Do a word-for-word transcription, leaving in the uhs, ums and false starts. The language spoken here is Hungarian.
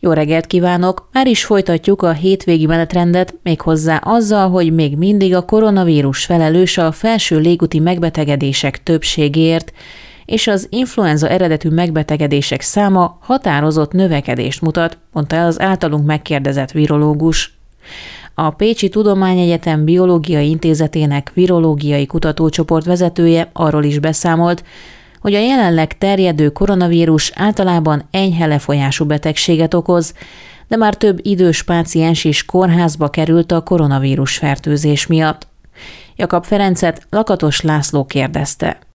Jó reggelt kívánok! Már is folytatjuk a hétvégi menetrendet, méghozzá azzal, hogy még mindig a koronavírus felelős a felső légúti megbetegedések többségéért, és az influenza eredetű megbetegedések száma határozott növekedést mutat, mondta el az általunk megkérdezett virológus. A Pécsi Tudományegyetem Biológiai Intézetének virológiai kutatócsoport vezetője arról is beszámolt, hogy a jelenleg terjedő koronavírus általában enyhe lefolyású betegséget okoz, de már több idős páciens is kórházba került a koronavírus fertőzés miatt. Jakab Ferencet Lakatos László kérdezte.